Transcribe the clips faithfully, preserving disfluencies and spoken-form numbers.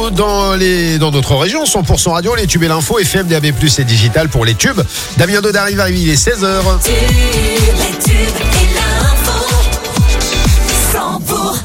l'info dans, les, dans notre région, cent pour cent radio, les tubes et l'info, F M, D A B plus, et digital pour les tubes. Damien Dod arrive à il est seize heures. Les tubes et l'info, cent pour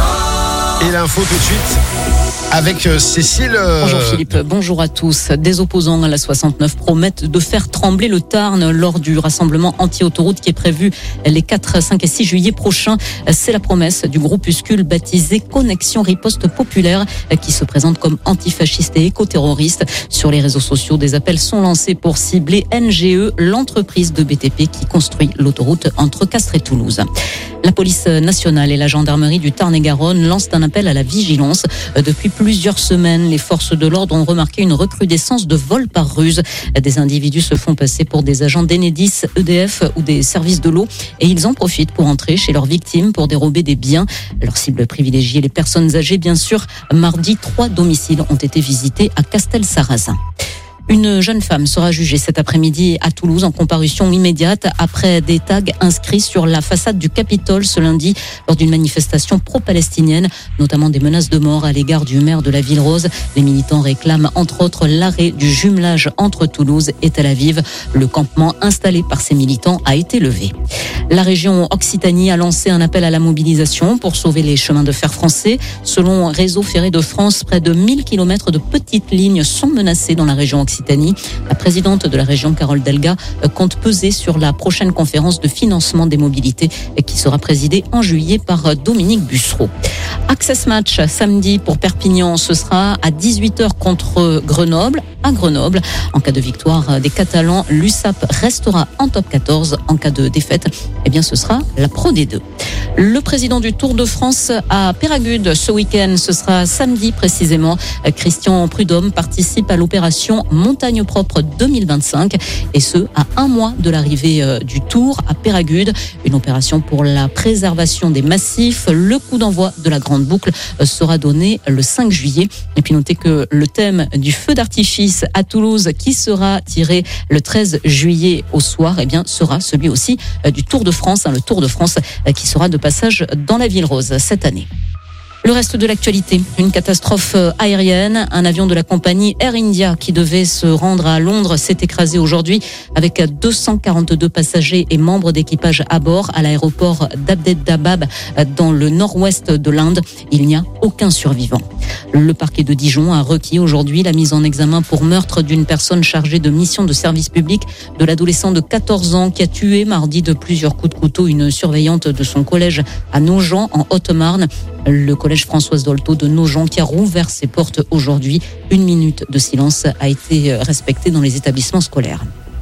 cent. Et l'info tout de suite avec Cécile. Bonjour Philippe, bonjour à tous. Des opposants à la soixante-neuf promettent de faire trembler le Tarn lors du rassemblement anti-autoroute qui est prévu les quatre, cinq et six juillet prochains. C'est la promesse du groupuscule baptisé Connexion Riposte Populaire qui se présente comme antifasciste et écoterroriste. Sur les réseaux sociaux, des appels sont lancés pour cibler N G E, l'entreprise de B T P qui construit l'autoroute entre Castres et Toulouse. La police nationale et la gendarmerie du Tarn-et-Garonne lancent un appel à la vigilance. Depuis plusieurs semaines, les forces de l'ordre ont remarqué une recrudescence de vols par ruse. Des individus se font passer pour des agents d'Enedis, E D F ou des services de l'eau et ils en profitent pour entrer chez leurs victimes pour dérober des biens. Leur cible privilégiée, les personnes âgées, bien sûr. Mardi, trois domiciles ont été visités à Castel-Sarrazin. Une jeune femme sera jugée cet après-midi à Toulouse en comparution immédiate après des tags inscrits sur la façade du Capitole ce lundi lors d'une manifestation pro-palestinienne, notamment des menaces de mort à l'égard du maire de la Ville Rose. Les militants réclament entre autres l'arrêt du jumelage entre Toulouse et Tel Aviv. Le campement installé par ces militants a été levé. La région Occitanie a lancé un appel à la mobilisation pour sauver les chemins de fer français. Selon Réseau Ferré de France, près de mille kilomètres de petites lignes sont menacés dans la région Occitanie. La présidente de la région, Carole Delga, compte peser sur la prochaine conférence de financement des mobilités qui sera présidée en juillet par Dominique Bussereau. Access Match samedi pour Perpignan, ce sera à dix-huit heures contre Grenoble, à Grenoble. En cas de victoire des Catalans, l'U S A P restera en top quatorze. En cas de défaite, eh bien ce sera la Pro D deux. Le président du Tour de France à Péragude ce week-end, ce sera samedi précisément. Christian Prudhomme participe à l'opération Montagne Propre deux mille vingt-cinq et ce, à un mois de l'arrivée du Tour à Péragude. Une opération pour la préservation des massifs. Le coup d'envoi de la grande boucle sera donné le cinq juillet. Et puis notez que le thème du feu d'artifice à Toulouse qui sera tiré le treize juillet au soir, eh bien, sera celui aussi du Tour de France, hein, le Tour de France qui sera de passage dans la Ville Rose cette année. Le reste de l'actualité, une catastrophe aérienne. Un avion de la compagnie Air India qui devait se rendre à Londres s'est écrasé aujourd'hui avec deux cent quarante-deux passagers et membres d'équipage à bord à l'aéroport d'Abdel-Dabab dans le nord-ouest de l'Inde. Il n'y a aucun survivant. Le parquet de Dijon a requis aujourd'hui la mise en examen pour meurtre d'une personne chargée de mission de service public de l'adolescent de quatorze ans qui a tué mardi de plusieurs coups de couteau une surveillante de son collège à Nogent en Haute-Marne. Le collège Françoise Dolto de Nogent qui a rouvert ses portes aujourd'hui. Une minute de silence a été respectée dans les établissements scolaires.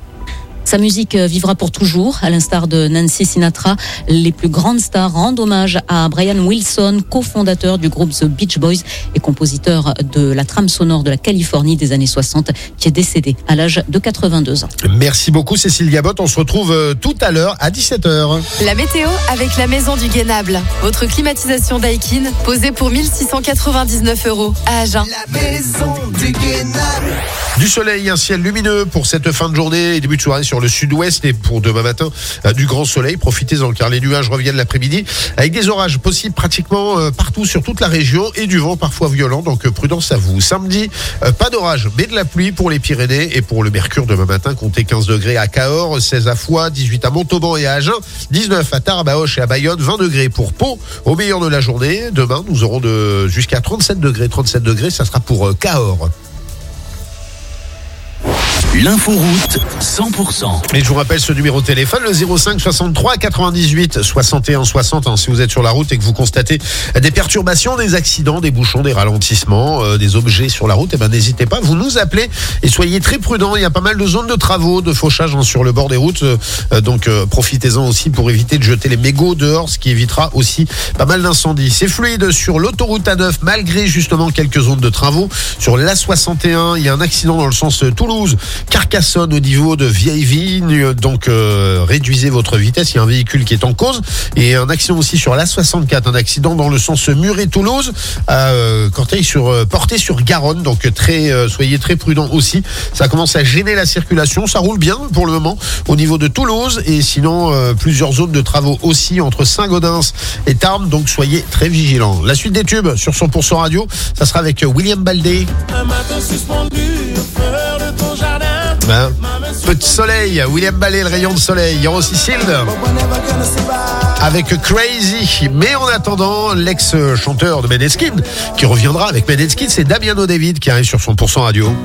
Sa musique vivra pour toujours, à l'instar de Nancy Sinatra. Les plus grandes stars rendent hommage à Brian Wilson, cofondateur du groupe The Beach Boys et compositeur de la trame sonore de la Californie des années soixante, qui est décédé à l'âge de quatre-vingt-deux ans. Merci beaucoup Cécile Gabot, on se retrouve tout à l'heure à dix-sept heures. La météo avec la Maison du Guénable. Votre climatisation Daikin, posée pour mille six cent quatre-vingt-dix-neuf euros à Agen. La Maison du Guénable. Du soleil, un ciel lumineux pour cette fin de journée et début de soirée sur le sud-ouest et pour demain matin euh, du grand soleil. Profitez-en car les nuages reviennent l'après-midi avec des orages possibles pratiquement euh, partout sur toute la région et du vent parfois violent, donc euh, prudence à vous. Samedi, euh, pas d'orage mais de la pluie pour les Pyrénées et pour le Mercure demain matin. Comptez quinze degrés à Cahors, seize à Foix, dix-huit à Montauban et à Agen, dix-neuf à Tarbes, à Auch et à Bayonne, vingt degrés pour Pau. Au meilleur de la journée, demain nous aurons de jusqu'à trente-sept degrés. trente-sept degrés, ça sera pour euh, Cahors. L'inforoute cent pour cent. Et je vous rappelle ce numéro de téléphone, le zéro cinq soixante-trois quatre-vingt-dix-huit soixante et un soixante. Hein, si vous êtes sur la route et que vous constatez des perturbations, des accidents, des bouchons, des ralentissements, euh, des objets sur la route, eh ben n'hésitez pas, vous nous appelez et soyez très prudents. Il y a pas mal de zones de travaux, de fauchage hein, sur le bord des routes. Euh, donc euh, profitez-en aussi pour éviter de jeter les mégots dehors, ce qui évitera aussi pas mal d'incendies. C'est fluide sur l'autoroute A neuf, malgré justement quelques zones de travaux. Sur l'A soixante et un, il y a un accident dans le sens Toulouse. Carcassonne au niveau de Vieille-Vigne. Donc euh, réduisez votre vitesse, il y a un véhicule qui est en cause. Et un accident aussi sur l'A soixante-quatre, un accident dans le sens Muret-Toulouse, à euh, Corteil sur euh, porté sur Garonne. Donc très euh, soyez très prudents aussi. Ça commence à gêner la circulation, ça roule bien pour le moment au niveau de Toulouse et sinon euh, plusieurs zones de travaux aussi entre Saint-Gaudens et Tarbes. Donc soyez très vigilants. La suite des tubes sur cent pour cent Radio, ça sera avec William Baldé. Un matin suspendu au fleur de ton jardin. Ben, peu de soleil, William Baldé, le rayon de soleil. Il y aura aussi Sild avec Crazy. Mais en attendant, l'ex-chanteur de Maneskin qui reviendra avec Maneskin, c'est Damiano David qui arrive sur cent pour cent Radio.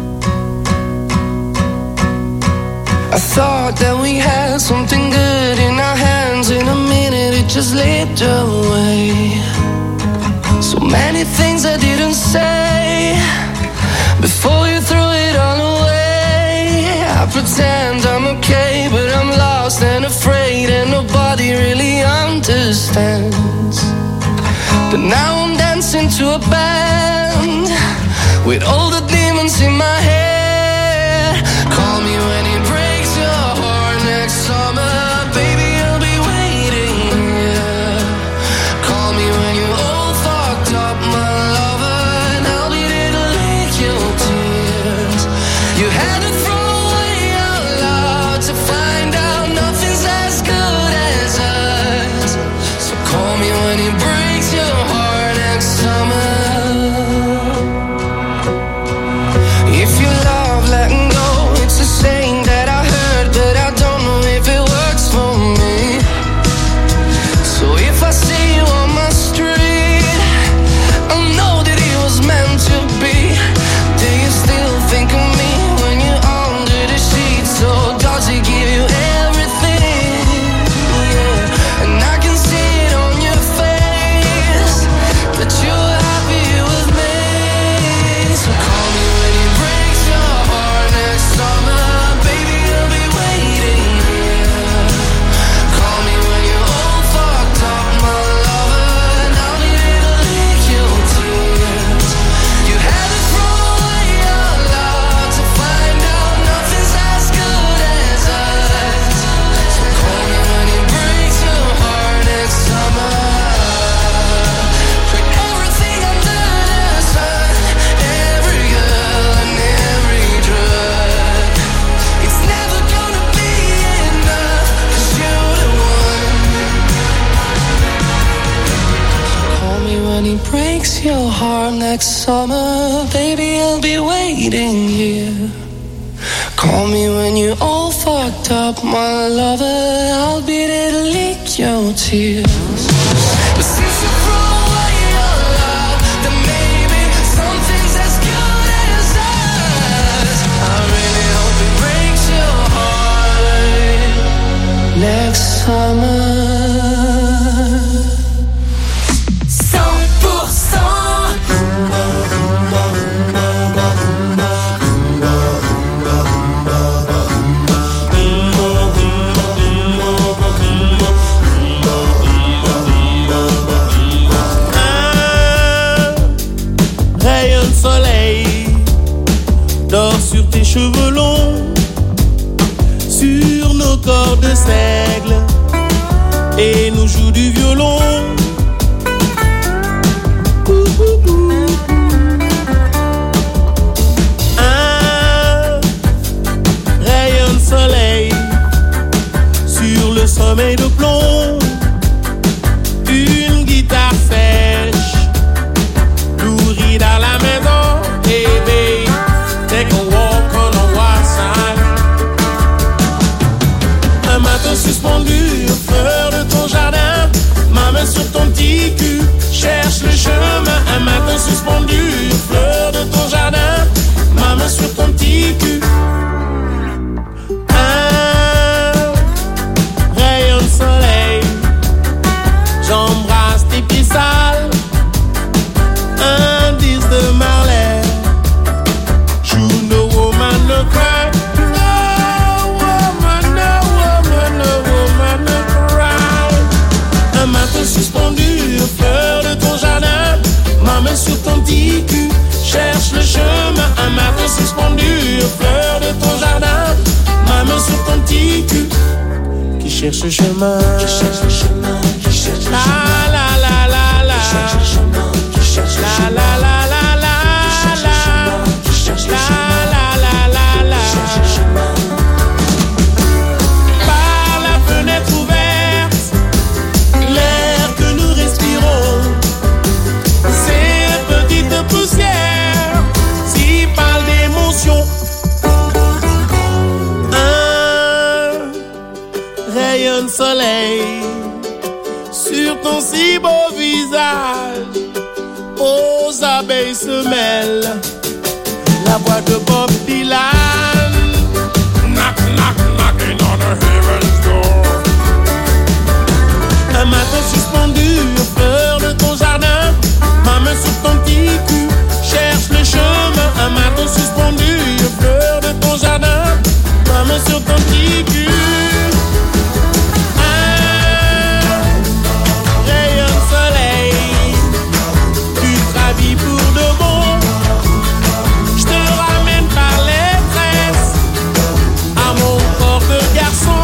I thought that we had something good in our hands. In a minute it just slipped away. So many things I didn't say before you threw it all away. I pretend I'm okay, but I'm lost and afraid, and nobody really understands. But now I'm dancing to a band with all the demons in my head. Call me when it breaks your heart next summer, baby, I'll be waiting, yeah. Call me when you're all fucked up, my lover, and I'll be there to lick your tears. You had to throw away our love to find out nothing's as good as us. So call me when it breaks your heart next summer. If you love letting go, it's a saying that I heard, but I don't know if it works for me. So if I see you on my street, I know that it was meant to be. Do you still think of me when you're under the sheets? Or does it give you everything? Yeah, and I can see it on your face that you're happy with me. So call me when it breaks your heart next summer, baby, I'll be waiting here. Call me when you're all fucked up, my lover, and I'll be there to lick your tears. You had to throw away your love to find out nothing's as good as us. So call me when it breaks your heart next summer. Put everything under the sun, every girl and every drug. It's never gonna be enough, 'cause you're the one. Call me when he breaks your heart next summer, baby, I'll be waiting here. Call me when you're all fucked up, my lover, I'll be there to lick your tears. But since you threw away your love, then maybe something's as good as us. I really hope it breaks your heart next summer. cent pour cent Un rayon de soleil dort sur tes cheveux longs, sur nos corps de seigle, et nous joue du violon. Ouh, ouh, ouh. Un rayon de soleil sur le sommeil de plomb, une guitare sèche nourrie dans la maison. Hey babe, take a walk on the wild side. Un matin suspendu aux fleurs de ton jardin, ma main sur ton petit cul cherche le chemin. Un matin suspendu aux fleurs de ton jardin, ma main sur ton petit cul. Un rayon de soleil, j'embrasse tes pieds sales. Un disque de Marley, you no woman no cry. No woman, no woman, no woman no cry. Un matin suspendu aux fleurs de ton jardin, ma main sur ton petit cul cherche le chemin. Un matin suspendu aux fleurs de ton jardin, cherche le chemin. Qui cherche le chemin, qui cherche le La chemin. la la la la. Qui cherche le chemin, qui cherche le La chemin. la la la la. Qui cherche le chemin, qui cherche le La chemin. la la la la. Qui cherche le chemin. Par la fenêtre ouverte, l'air que nous respirons, ces petites poussières s'y parlent d'émotion. Un rayon de soleil sur ton si beau visage, aux abeilles se mêle la voix de Bob Dylan. Knock, knock, knocking on the heaven's door. Un matin suspendu aux fleurs de ton jardin, ma main sur ton petit cul cherche le chemin. Un matin suspendu aux fleurs de ton jardin, ma main sur ton petit cul. Un rayon de soleil, tu te rhabilles pour de bon. Je te ramène par les tresses à mon corps de garçon.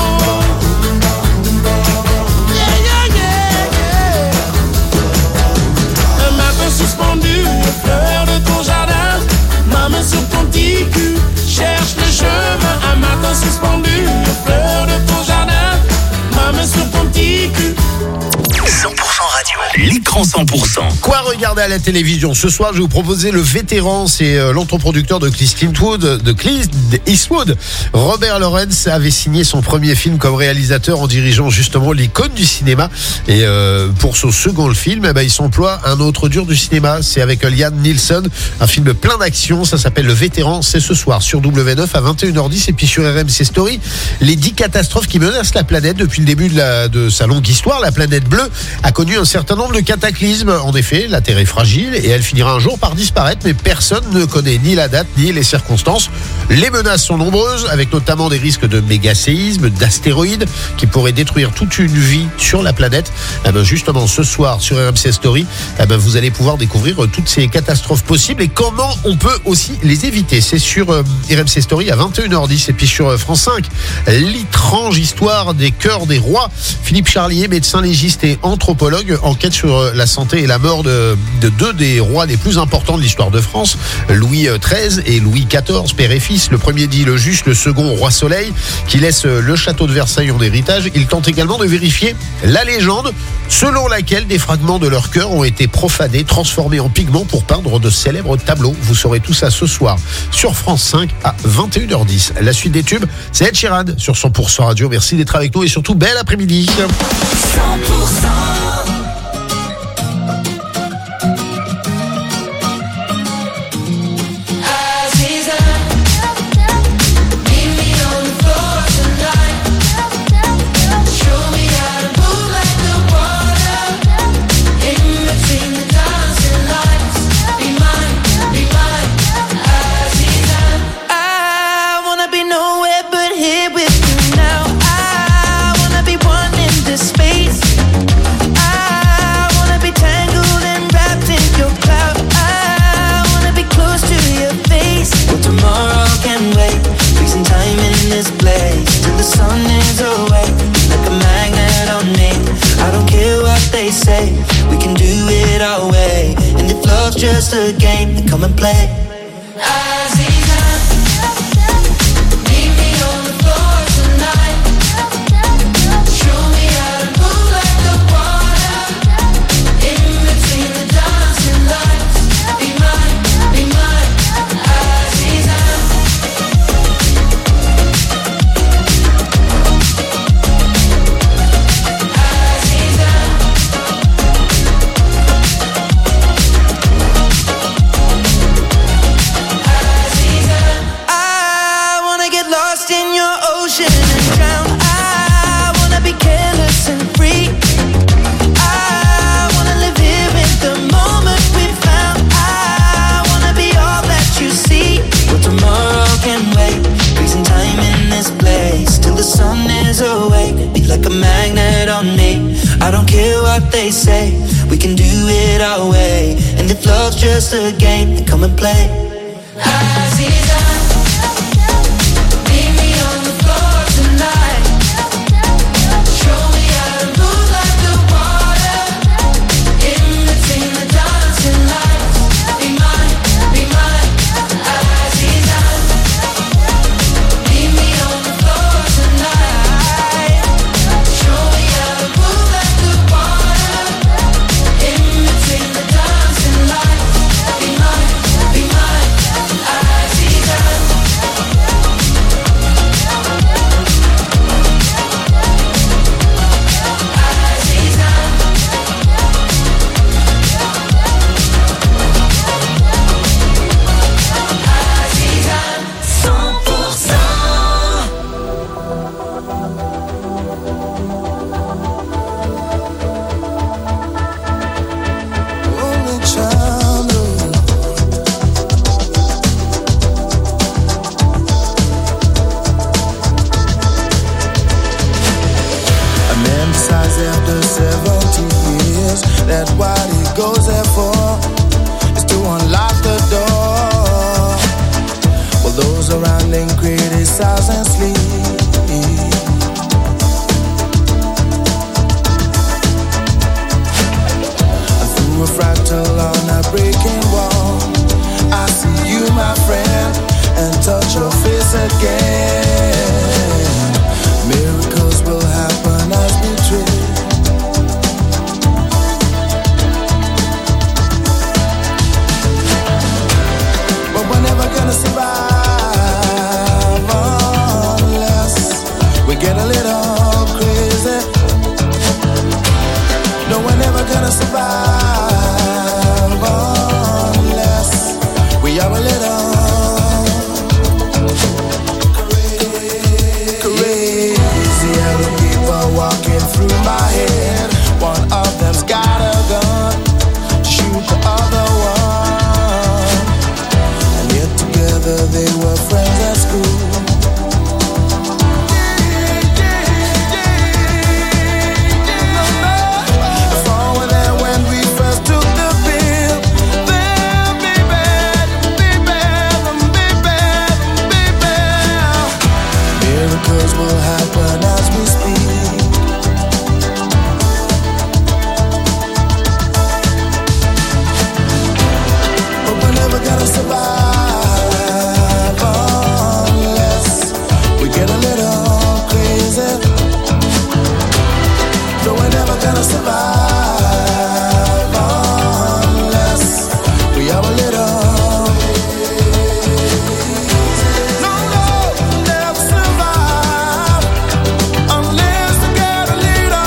Yeah, yeah, yeah, yeah. Un matin suspendu aux fleurs de ton jardin, ma main sur ton petit cul cherche le chemin. Un matin suspendu aux fleurs de ton jardin, ma main sur ton petit cul. cent pour cent radio. L'écran cent pour cent. Quoi regarder à la télévision ce soir? Je vais vous proposer Le Vétéran. C'est euh, l'entreproducteur de Clint Eastwood, de Clint Eastwood. Robert Lawrence avait signé son premier film comme réalisateur en dirigeant justement l'icône du cinéma. Et euh, pour son second film, eh ben, il s'emploie un autre dur du cinéma. C'est avec Liam Neeson, un film plein d'action. Ça s'appelle Le Vétéran. C'est ce soir sur W neuf à vingt et une heures dix. Et puis sur R M C Story, les dix catastrophes qui menacent la planète depuis le début de, la, de sa longue histoire. La planète bleue a connu un certain nombre de cataclysmes. En effet, la Terre est fragile et elle finira un jour par disparaître, mais personne ne connaît ni la date ni les circonstances. Les menaces sont nombreuses, avec notamment des risques de méga-séismes, d'astéroïdes qui pourraient détruire toute une vie sur la planète. Eh ben justement, ce soir sur R M C Story, eh ben vous allez pouvoir découvrir toutes ces catastrophes possibles et comment on peut aussi les éviter. C'est sur euh, R M C Story à vingt et une heures dix. Et puis sur euh, France cinq, l'étrange histoire des cœurs des rois. Philippe Charlier, médecin légiste et anthropologue, enquête sur euh, la santé et la mort de, de deux des rois les plus importants de l'histoire de France, Louis treize et Louis quatorze, père et fils. Le premier dit le juste, le second roi Soleil, qui laisse le château de Versailles en héritage. Il tente également de vérifier la légende selon laquelle des fragments de leur cœur ont été profanés, transformés en pigments pour peindre de célèbres tableaux. Vous saurez tout ça ce soir sur France cinq à vingt et une heures dix. La suite des tubes, c'est Ed Sheeran sur cent pour cent radio. Merci d'être avec nous et surtout bel après-midi. cent pour cent. Just a game, then come and play. They say we can do it our way, and if love's just a game, then come and play. Meet me on the floor tonight. what he goes there for is to unlock the door. Well, those around him criticize and sleep. And through a fractal on a breaking wall, I see you, my friend, and touch your face again. Miracles will happen as we dream. But we're never gonna survive unless we get a little crazy. No, we're never gonna survive unless we are a little walking through my head. One of them's got a gun to shoot the other one. And yet together they were friends at school. If all were there when we first took the pill, then baby, baby, baby, baby, miracles will happen as we speak. Gotta survive unless we get a little crazy. No, we're never gonna survive unless we are a little. No, no, never survive unless we get a little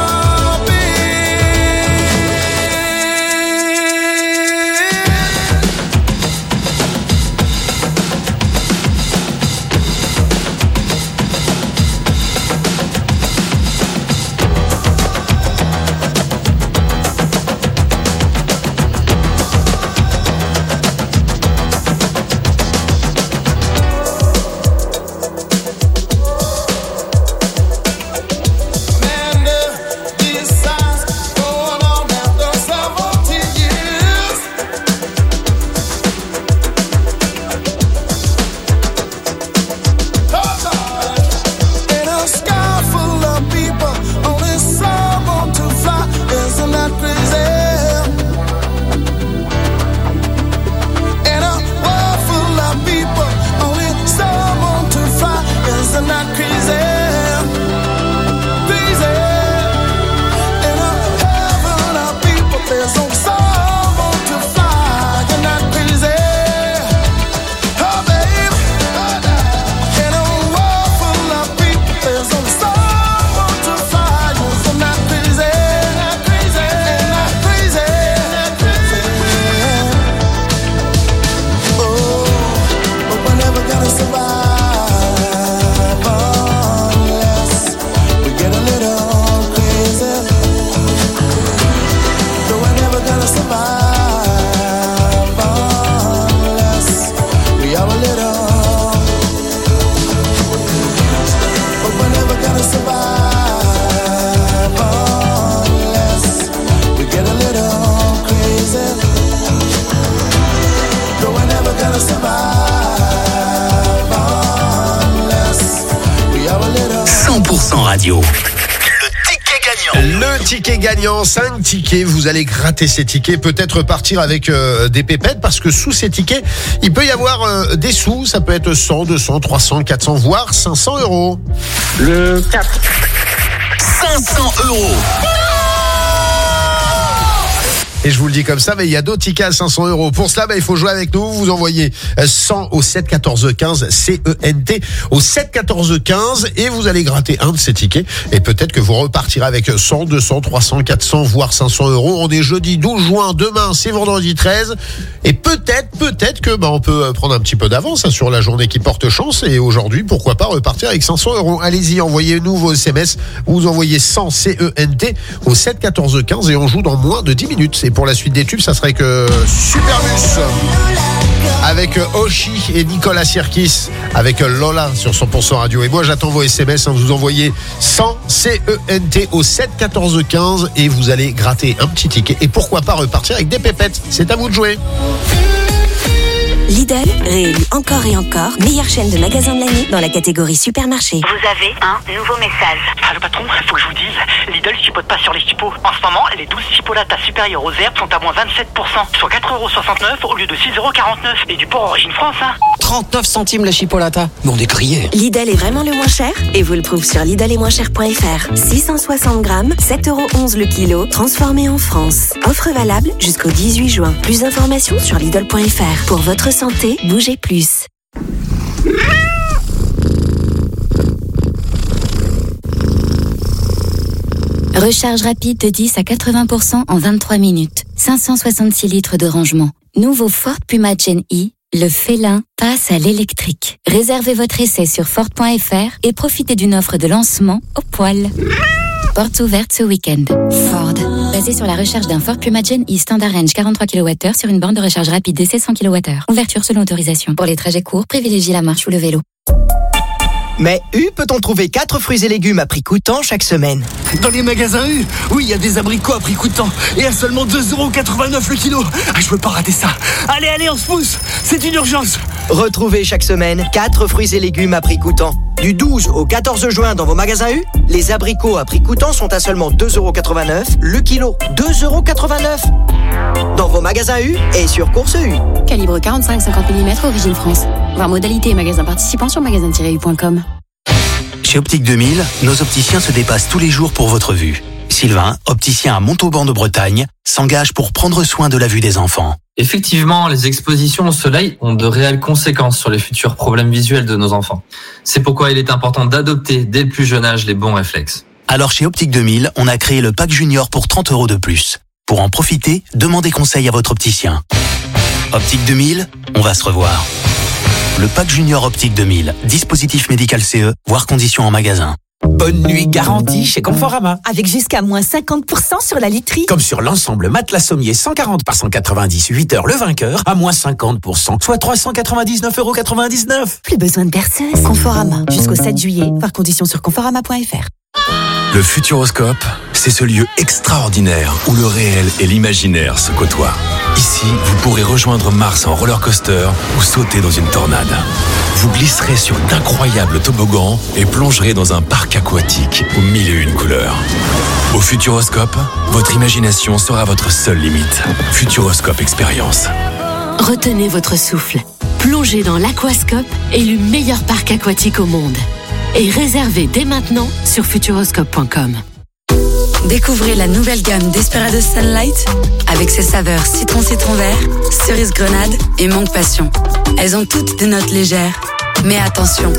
cent pour cent radio. Le ticket gagnant. Le ticket gagnant, cinq tickets. Vous allez gratter ces tickets, peut-être partir avec euh, des pépettes, parce que sous ces tickets, il peut y avoir euh, des sous. Ça peut être cent, deux cents, trois cents, quatre cents, voire cinq cents euros. Le quatre. cinq cents euros. Et je vous le dis comme ça, mais il y a d'autres tickets à cinq cents euros. Pour cela, bah, il faut jouer avec nous. Vous envoyez cent au sept quatorze quinze, C E N T, au sept quatorze quinze, et vous allez gratter un de ces tickets. Et peut-être que vous repartirez avec cent, deux cents, trois cents, quatre cents, voire cinq cents euros. On est jeudi douze juin. Demain, c'est vendredi treize. Et peut-être, peut-être que, bah, on peut prendre un petit peu d'avance hein, sur la journée qui porte chance. Et aujourd'hui, pourquoi pas repartir avec cinq cents euros. Allez-y, envoyez-nous vos S M S. Vous envoyez cent, C E N T, au sept quatorze quinze, et on joue dans moins de dix minutes. Et pour la suite des tubes, ça serait que Superbus. avec Oshi et Nicolas Sirkis avec Lola sur cent pour cent Radio. Et moi, j'attends vos S M S. Hein, vous envoyez cent C E N T au sept quatorze quinze et vous allez gratter un petit ticket. Et pourquoi pas repartir avec des pépettes. C'est à vous de jouer. Lidl, réélu encore et encore, meilleure chaîne de magasins de l'année dans la catégorie supermarché. Vous avez un nouveau message. Allô patron, faut que je vous dise, Lidl chipote pas sur les chipots. En ce moment, les douze chipolatas supérieures aux herbes sont à moins vingt-sept pour cent, soit quatre euros soixante-neuf au lieu de six euros quarante-neuf. Et du porc origine France, hein. trente-neuf centimes la chipolata. Mais on est grillés. Lidl est vraiment le moins cher et vous le prouve sur Lidl et moins cher point f r. six cent soixante grammes, sept euros onze le kilo, transformé en France. Offre valable jusqu'au dix-huit juin. Plus d'informations sur Lidl point f r. Pour votre santé, bougez plus. Recharge rapide de dix à quatre-vingts pour cent en vingt-trois minutes. cinq cent soixante-six litres de rangement. Nouveau Ford Puma Gen E, le félin passe à l'électrique. Réservez votre essai sur Ford point f r et profitez d'une offre de lancement au poil. Portes ouvertes ce week-end. Ford. Basé sur la recharge d'un Ford Puma Gen E Standard Range quarante-trois kilowattheures sur une borne de recharge rapide D C cent kilowattheures. Ouverture selon autorisation. Pour les trajets courts, privilégiez la marche ou le vélo. Mais U, peut-on trouver quatre fruits et légumes à prix coûtant chaque semaine? Dans les magasins U, oui, il y a des abricots à prix coûtant et à seulement deux euros quatre-vingt-neuf le kilo. Ah, je veux pas rater ça. Allez, allez, on se pousse. C'est une urgence. Retrouvez chaque semaine quatre fruits et légumes à prix coûtant. Du douze au quatorze juin dans vos magasins U, les abricots à prix coûtant sont à seulement deux euros quatre-vingt-neuf le kilo. deux euros quatre-vingt-neuf dans vos magasins U et sur Course U. Calibre quarante-cinq cinquante millimètres, origine France. Voir modalité et magasins participants sur magasin tiret u point com. Chez Optique deux mille, nos opticiens se dépassent tous les jours pour votre vue. Sylvain, opticien à Montauban de Bretagne, s'engage pour prendre soin de la vue des enfants. Effectivement, les expositions au soleil ont de réelles conséquences sur les futurs problèmes visuels de nos enfants. C'est pourquoi il est important d'adopter dès le plus jeune âge les bons réflexes. Alors chez Optique deux mille, on a créé le pack junior pour trente euros de plus. Pour en profiter, demandez conseil à votre opticien. Optique deux mille, on va se revoir. Le pack junior Optique deux mille, dispositif médical C E, voire conditions en magasin. Bonne nuit garantie chez Conforama. Avec jusqu'à moins cinquante pour cent sur la literie. Comme sur l'ensemble matelas sommier cent quarante par cent quatre-vingt-dix, huit heures le vainqueur, à moins cinquante pour cent, soit trois cent quatre-vingt-dix-neuf euros quatre-vingt-dix-neuf. Plus besoin de berceuse. Conforama. Jusqu'au sept juillet, par condition sur conforama point f r. Le Futuroscope, c'est ce lieu extraordinaire où le réel et l'imaginaire se côtoient. Ici, vous pourrez rejoindre Mars en roller coaster ou sauter dans une tornade. Vous glisserez sur d'incroyables toboggans et plongerez dans un parc aquatique aux mille et une couleurs. Au Futuroscope, votre imagination sera votre seule limite. Futuroscope Expérience. Retenez votre souffle. Plongez dans l'Aquascope, élu meilleur parc aquatique au monde. Et réservez dès maintenant sur futuroscope point com. Découvrez la nouvelle gamme Desperados Sunlight avec ses saveurs citron citron vert, cerise grenade et mangue passion. Elles ont toutes des notes légères. Mais attention,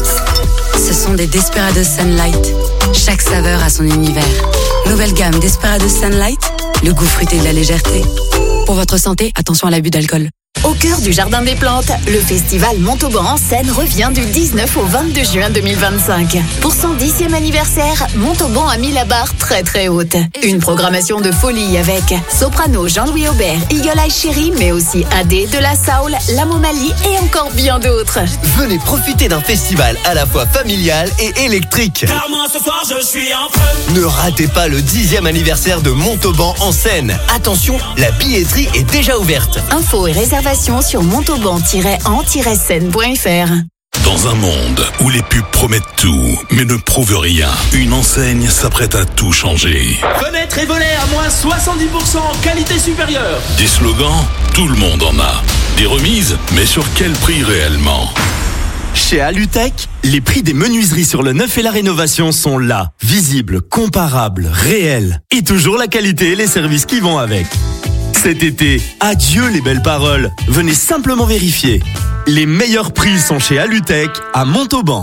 ce sont des Desperados Sunlight. Chaque saveur a son univers. Nouvelle gamme Desperados Sunlight, le goût fruité de la légèreté. Pour votre santé, attention à l'abus d'alcool. Au cœur du Jardin des Plantes, le festival Montauban en scène revient du dix-neuf au vingt-deux juin deux mille vingt-cinq. Pour son dixième anniversaire, Montauban a mis la barre très très haute. Une programmation de folie avec Soprano, Jean-Louis Aubert, Eagle Eye Chéri, mais aussi A D, De La Soul, La Momalie et encore bien d'autres. Venez profiter d'un festival à la fois familial et électrique. Car moi ce soir je suis en feu. Ne ratez pas le dixième anniversaire de Montauban en scène. Attention, la billetterie est déjà ouverte. Infos et réservations sur montauban tiret en tiret scène point f r. Dans un monde où les pubs promettent tout, mais ne prouvent rien, une enseigne s'apprête à tout changer. Fenêtre et volets à moins soixante-dix pour cent, qualité supérieure. Des slogans, tout le monde en a. Des remises, mais sur quel prix réellement ? Chez Alutech, les prix des menuiseries sur le neuf et la rénovation sont là, visibles, comparables, réels. Et toujours la qualité et les services qui vont avec. Cet été, adieu les belles paroles. Venez simplement vérifier. Les meilleurs prix sont chez Alutech à Montauban.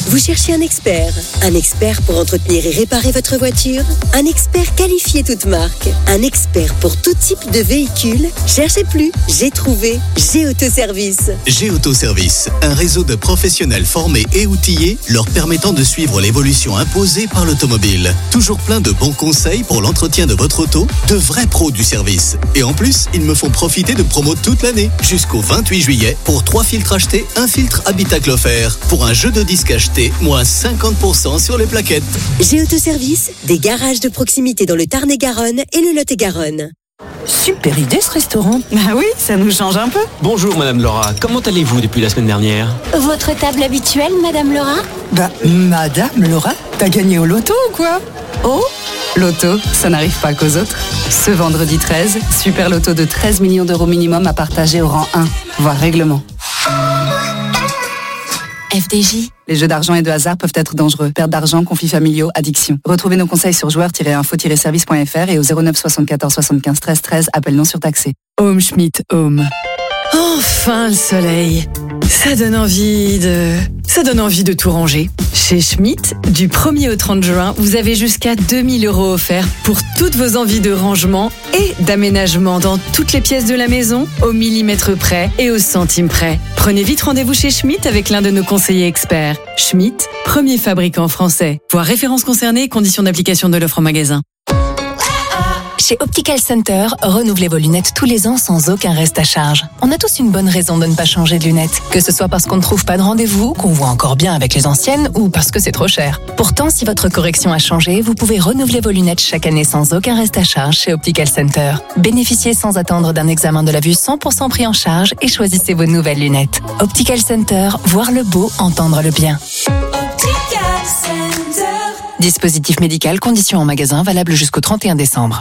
Vous cherchez un expert? Un expert pour entretenir et réparer votre voiture? Un expert qualifié toute marque? Un expert pour tout type de véhicule? Cherchez plus, j'ai trouvé G-Auto-Service. G-Auto-Service, un réseau de professionnels formés et outillés leur permettant de suivre l'évolution imposée par l'automobile. Toujours plein de bons conseils pour l'entretien de votre auto, de vrais pros du service. Et en plus, ils me font profiter de promos toute l'année. Jusqu'au vingt-huit juillet, pour trois filtres achetés, un filtre habitacle offert. Pour un jeu de disques acheté, moins cinquante pour cent sur les plaquettes. G-Auto-Service, des garages de proximité dans le Tarn-et-Garonne et le Lot-et-Garonne. Super idée ce restaurant. Bah oui, ça nous change un peu. Bonjour Madame Laura, comment allez-vous depuis la semaine dernière? Votre table habituelle, Madame Laura? Bah, Madame Laura, t'as gagné au loto ou quoi? Oh, loto, ça n'arrive pas qu'aux autres. Ce vendredi treize, super loto de treize millions d'euros minimum à partager au rang un, voire règlement. F D J. Les jeux d'argent et de hasard peuvent être dangereux. Perte d'argent, conflits familiaux, addiction. Retrouvez nos conseils sur joueurs tiret info tiret service point f r et au zéro neuf soixante-quatorze soixante-quinze treize treize, appel non surtaxé. Home Schmidt Home. Enfin le soleil. Ça donne envie de... Ça donne envie de tout ranger. Chez Schmitt, du premier au trente juin, vous avez jusqu'à deux mille euros offerts pour toutes vos envies de rangement et d'aménagement dans toutes les pièces de la maison, au millimètre près et au centime près. Prenez vite rendez-vous chez Schmitt avec l'un de nos conseillers experts. Schmitt, premier fabricant français. Voir références concernées et conditions d'application de l'offre en magasin. Chez Optical Center, renouvelez vos lunettes tous les ans sans aucun reste à charge. On a tous une bonne raison de ne pas changer de lunettes. Que ce soit parce qu'on ne trouve pas de rendez-vous, qu'on voit encore bien avec les anciennes, ou parce que c'est trop cher. Pourtant, si votre correction a changé, vous pouvez renouveler vos lunettes chaque année sans aucun reste à charge chez Optical Center. Bénéficiez sans attendre d'un examen de la vue cent pour cent pris en charge et choisissez vos nouvelles lunettes. Optical Center, voir le beau, entendre le bien. Optical Center. Dispositif médical, conditions en magasin, valable jusqu'au trente et un décembre.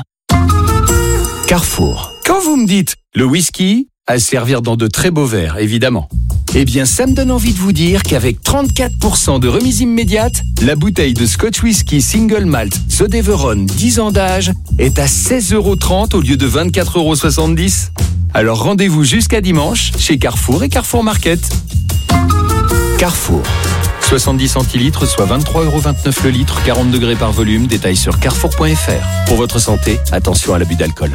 Carrefour. Quand vous me dites le whisky, à servir dans de très beaux verres, évidemment. Eh bien, ça me donne envie de vous dire qu'avec trente-quatre pour cent de remise immédiate, la bouteille de Scotch Whisky Single Malt The Deveron dix ans d'âge est à seize euros trente au lieu de vingt-quatre euros soixante-dix. Alors rendez-vous jusqu'à dimanche chez Carrefour et Carrefour Market. Carrefour. soixante-dix centilitres, soit vingt-trois euros vingt-neuf le litre, quarante degrés par volume, détail sur carrefour point f r. Pour votre santé, attention à l'abus d'alcool.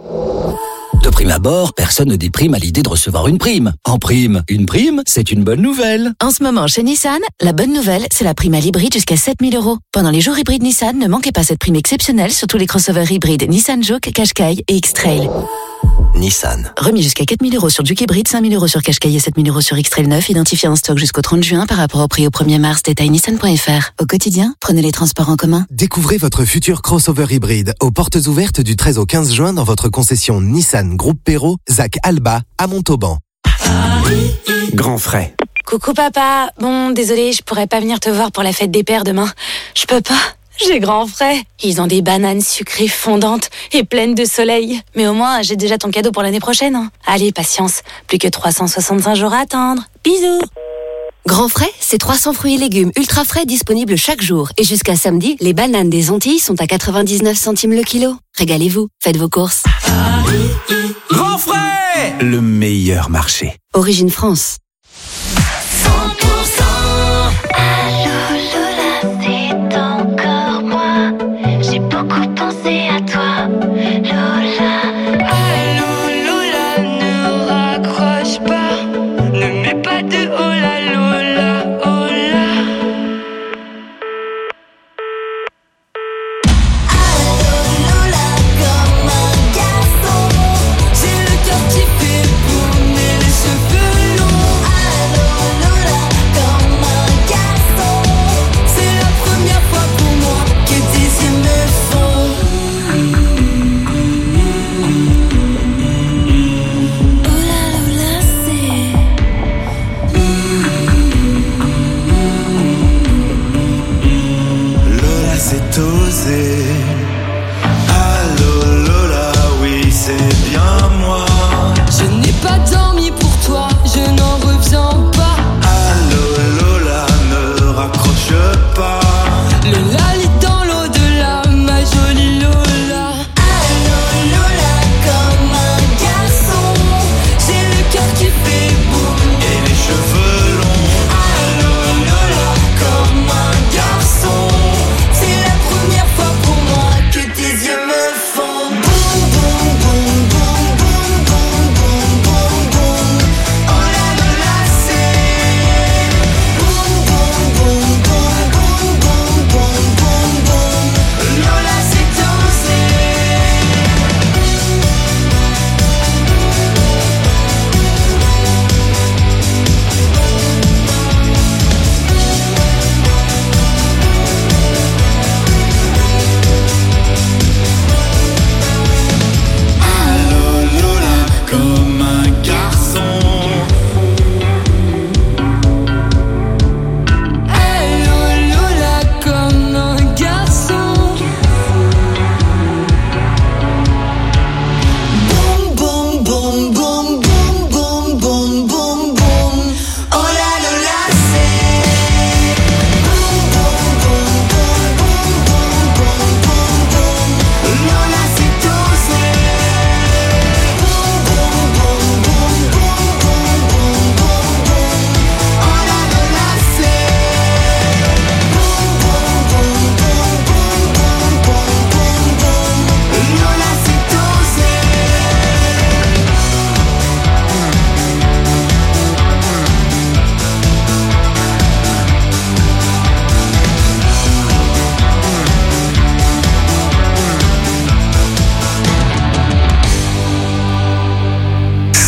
De prime abord, personne ne déprime à l'idée de recevoir une prime. En prime, une prime, c'est une bonne nouvelle. En ce moment, chez Nissan, la bonne nouvelle, c'est la prime à l'hybride jusqu'à sept mille euros. Pendant les jours hybrides Nissan, ne manquez pas cette prime exceptionnelle sur tous les crossovers hybrides Nissan Juke, Qashqai et X-Trail. Nissan. Remis jusqu'à quatre mille euros sur Juke hybride, cinq mille euros sur Qashqai et sept mille euros sur X-Trail neuf, identifié en stock jusqu'au trente juin par rapport au prix au premier mars, détail nissan point f r. Au quotidien, prenez les transports en commun. Découvrez votre futur crossover hybride aux portes ouvertes du treize au quinze juin dans votre concession Nissan Groupe Perrault, Zac Alba, à Montauban. Grand frais. Coucou papa. Bon, désolé, je pourrais pas venir te voir pour la fête des pères demain. Je peux pas. J'ai grand frais. Ils ont des bananes sucrées fondantes et pleines de soleil. Mais au moins, j'ai déjà ton cadeau pour l'année prochaine. Hein. Allez, patience. Plus que trois cent soixante-cinq jours à attendre. Bisous. Grand frais, c'est trois cents fruits et légumes ultra frais disponibles chaque jour. Et jusqu'à samedi, les bananes des Antilles sont à quatre-vingt-dix-neuf centimes le kilo. Régalez-vous, faites vos courses. Grand frais, le meilleur marché. Origine France.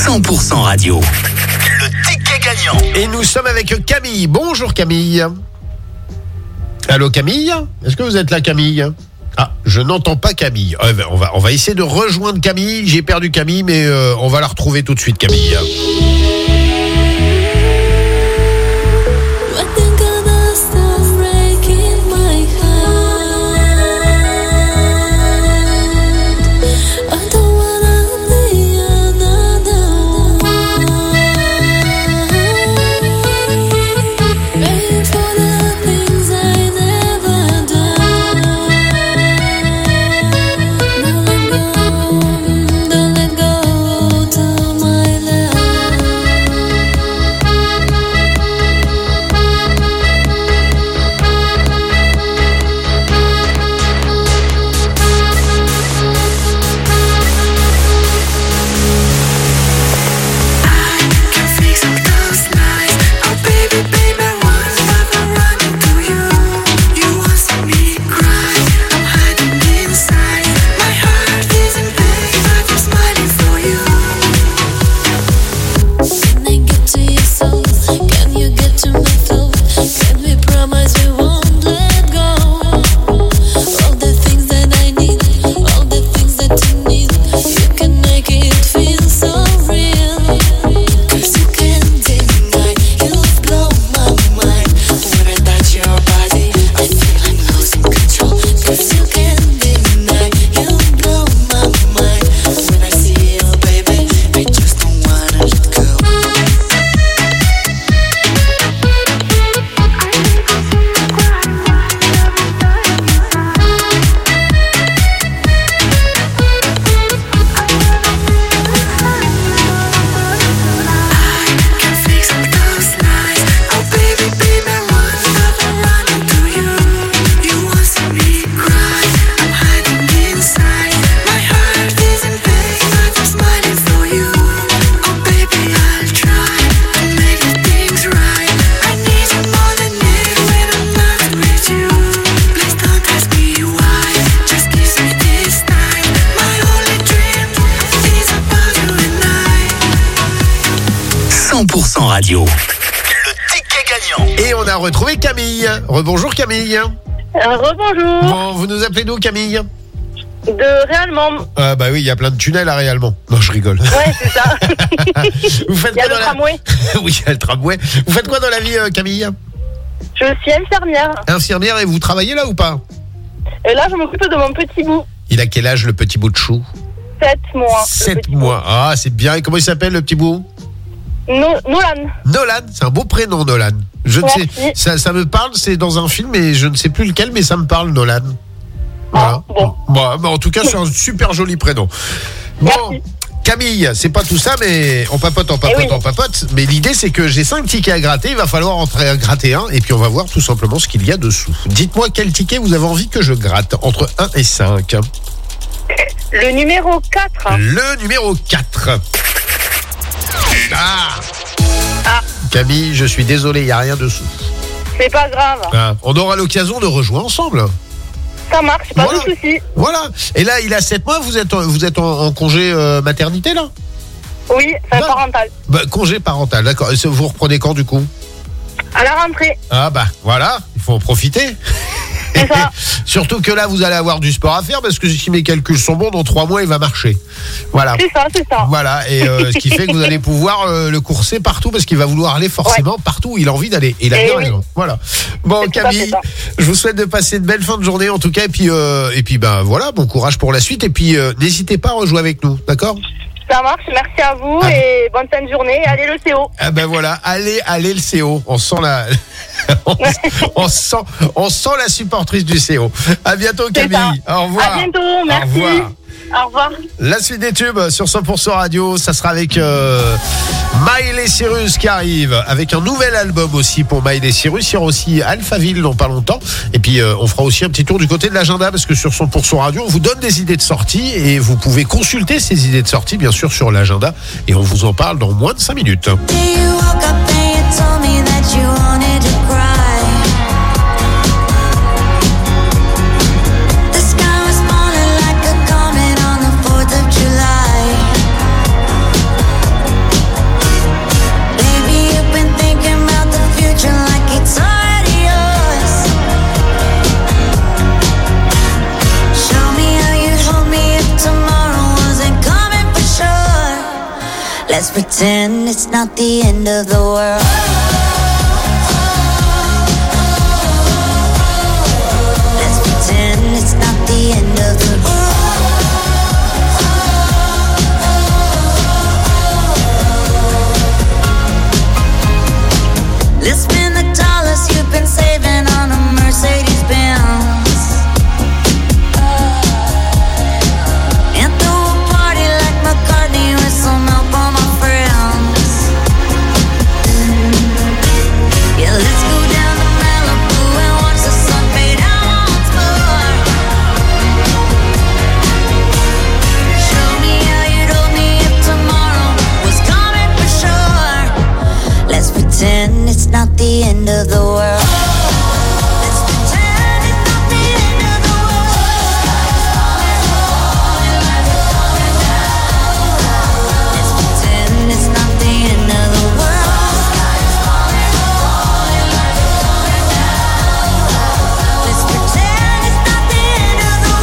cent pour cent radio. Le ticket gagnant. Et nous sommes avec Camille. Bonjour Camille. Allô Camille ? Est-ce que vous êtes là Camille ? Ah, je n'entends pas Camille. Euh, on va, on va essayer de rejoindre Camille. J'ai perdu Camille, mais euh, on va la retrouver tout de suite Camille. cent pour cent radio. Le ticket gagnant. Et on a retrouvé Camille. Rebonjour Camille. Euh, rebonjour. Bon, vous nous appelez d'où Camille ? De Réalmont. Ah bah oui, il y a plein de tunnels à Réalmont. Non, je rigole. Ouais, c'est ça. Vous faites Il y a quoi le dans tramway. La... oui, il y a le tramway. Vous faites quoi dans la vie euh, Camille ? Je suis infirmière. Infirmière, et vous travaillez là ou pas ? Et là, je m'occupe de mon petit bout. Il a quel âge le petit bout de chou ? Sept mois. Sept mois. Ah, c'est bien. Et comment il s'appelle le petit bout ? No- Nolan. Nolan, c'est un beau prénom Nolan. Je ne Merci. sais, ça, ça me parle, c'est dans un film et je ne sais plus lequel, mais ça me parle Nolan. Voilà. Ah, bon. Bon, bah, en tout cas, c'est un super joli prénom. Bon, Merci. Camille, c'est pas tout ça, mais on papote, on papote, Eh oui. on papote. Mais l'idée, c'est que j'ai cinq tickets à gratter. Il va falloir en tra- gratter un, et puis on va voir tout simplement ce qu'il y a dessous. Dites-moi quel ticket vous avez envie que je gratte entre un et cinq. Le numéro quatre. Le numéro quatre. Ah, Ah, Camille, je suis désolé, il n'y a rien dessous. c'est pas grave. Ah, on aura l'occasion de rejouer ensemble. Ça marche, pas Voilà. de soucis. Voilà. Et là, il a sept mois, vous êtes, en- vous êtes en, en congé euh, maternité, là ? Oui, c'est Bah. parental. Bah, congé parental, d'accord. Et ça, vous reprenez quand, du coup ? À la rentrée. Ah bah, voilà, il faut en profiter. C'est ça. Surtout que là, vous allez avoir du sport à faire, parce que si mes calculs sont bons, dans trois mois, il va marcher. Voilà. C'est ça, c'est ça. Voilà, et euh, ce qui fait que vous allez pouvoir euh, le courser partout, parce qu'il va vouloir aller forcément partout où il a envie d'aller. Et il a Eh bien oui. raison. Voilà. Bon, C'est tout à Camille, fait ça. je vous souhaite de passer de belles fins de journée, en tout cas, et puis, euh, et puis ben voilà, bon courage pour la suite, et puis euh, n'hésitez pas à rejouer avec nous, d'accord ? Ça marche, merci à vous Ah. et bonne fin de journée. Allez le C O. Ah ben voilà, allez, allez le C O. On sent la, on, on sent, on sent la supportrice du C O. À bientôt C'est Camille. ça. Au revoir. À bientôt, merci. Au revoir. Au revoir. La suite des tubes sur cent pour cent radio, ça sera avec euh, Miley Cyrus qui arrive avec un nouvel album aussi pour Miley Cyrus. Il y aura aussi Alphaville dans pas longtemps. Et puis euh, on fera aussi un petit tour du côté de l'agenda parce que sur cent pour cent radio, on vous donne des idées de sortie et vous pouvez consulter ces idées de sortie bien sûr sur l'agenda et on vous en parle dans moins de cinq minutes. Let's pretend it's not the end of the world. Let's pretend it's not the end of the world. Let's spend the dollars you've been saving on a Mercedes Benz and throw a party like McCartney with some help on my friends. Yeah, let's go down to Malibu and watch the sun fade out once more. Show me how you'd hold me if tomorrow was coming for sure. Let's pretend it's not the end of the world. Let's pretend it's not the end of the world. Let's pretend it's not the end of the world. Let's pretend it's not the end of the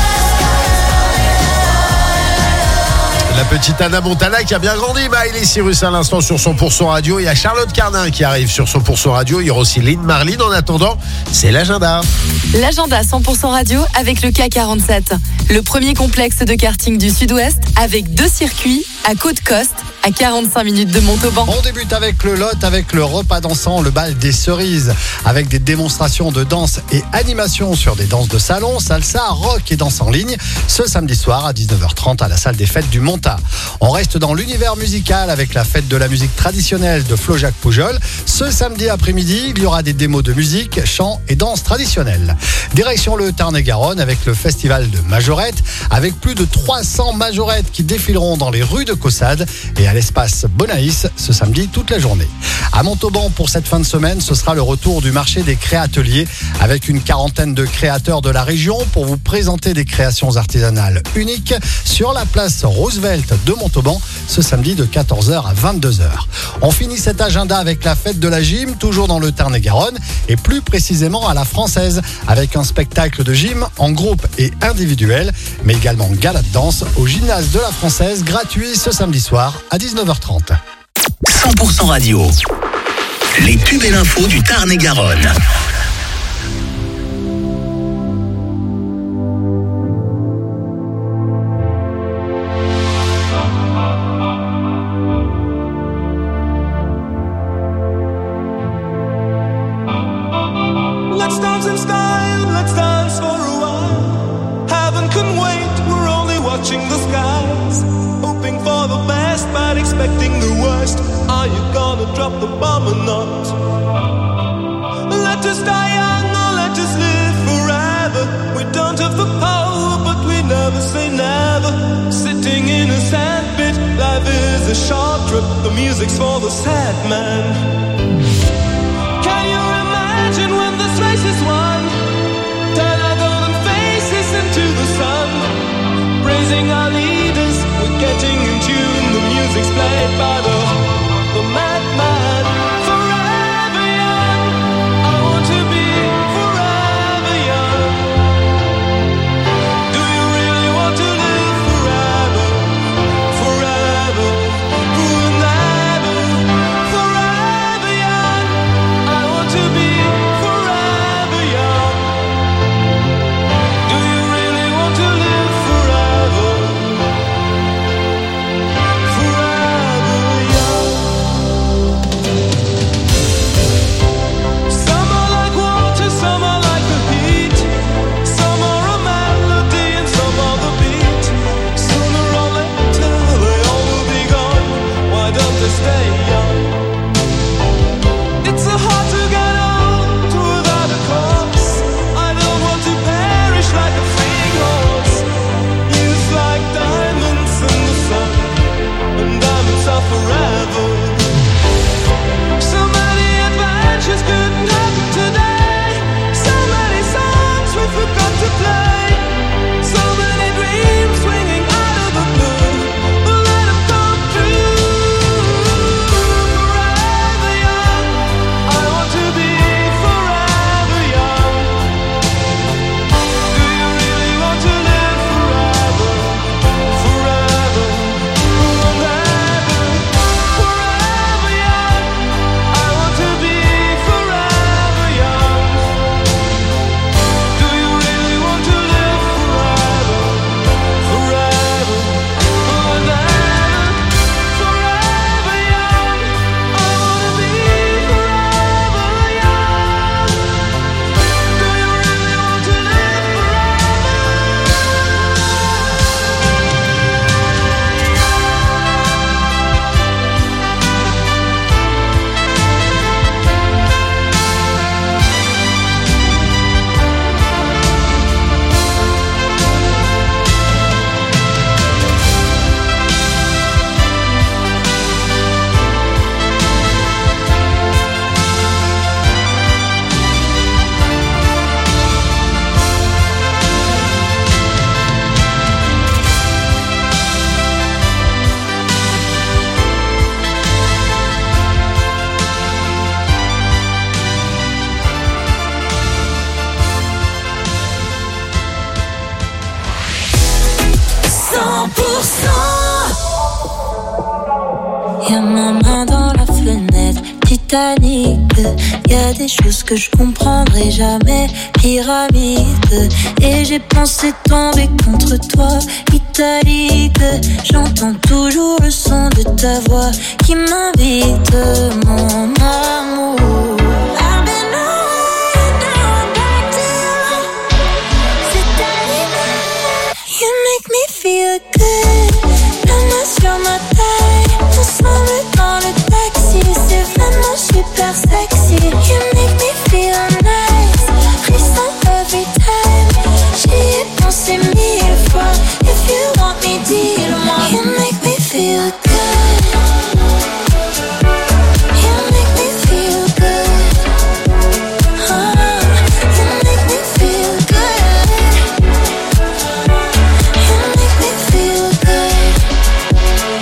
world. La petite Anna Montana qui a bien grandi. Miley Cyrus à l'instant sur cent pour cent radio. Il y a Charlotte Cardin qui arrive sur cent pour cent radio. Il y aura aussi Lynn Marlin. En attendant, c'est l'agenda. L'agenda cent pour cent radio avec le K quarante-sept. Le premier complexe de karting du Sud-Ouest avec deux circuits à Côte-Coste, à quarante-cinq minutes de Montauban. On débute avec le Lot, avec le repas dansant, le bal des cerises, avec des démonstrations de danse et animation sur des danses de salon, salsa, rock et danse en ligne, ce samedi soir à dix-neuf heures trente à la salle des fêtes du Monta. On reste dans l'univers musical avec la fête de la musique traditionnelle de Flo-Jacques Poujol. Ce samedi après-midi, il y aura des démos de musique, chants et danses traditionnelles. Direction le Tarn-et-Garonne avec le festival de Majorette, avec plus de trois cents majorettes qui défileront dans les rues de Caussade et à l'espace Bonaïs ce samedi toute la journée. À Montauban pour cette fin de semaine, ce sera le retour du marché des créateliers avec une quarantaine de créateurs de la région pour vous présenter des créations artisanales uniques sur la place Roosevelt de Montauban ce samedi de quatorze heures à vingt-deux heures. On finit cet agenda avec la fête de la gym, toujours dans le Tarn-et-Garonne et plus précisément à la Française avec un spectacle de gym en groupe et individuel, mais également gala de danse au gymnase de la Française, gratuit ce samedi soir à dix-neuf heures trente. cent pour cent radio. Les tubes et l'info du Tarn-et-Garonne. Let's dance in style, let's dance for a while. Heaven can wait, we're only watching the skies. Hoping for the best, but expecting the worst. Are you gonna drop the bomb or not? Let us die young or let us live forever. We don't have the power, but we never say never. Sitting in a sandpit, life is a short trip. The music's for the sad man. Can you imagine when this race is won? Turn our golden faces into the sun. Praising our leaders, we're getting in tune. The music's played by the, the madman. Forever young, I want to be forever young. Do you really want to live forever? Forever, forever, forever young. I want to be forever young. Do you really want to live forever? Titanic. Y a des choses que je comprendrai jamais. Pyramide. Et j'ai pensé tomber contre toi. Italique. J'entends toujours le son de ta voix qui m'invite, mon amour. I've been away, now I'm back to you. C'est arrivé. You make me feel good. La main sur ma taille. Ensemble dans le taxi. C'est vraiment super sexy. You make me feel nice. Frisson every time. J'y ai pensé mille fois. If you want me, dis-le-moi. You make me feel good. You make me feel good. Oh, you make me feel good. You make me feel good.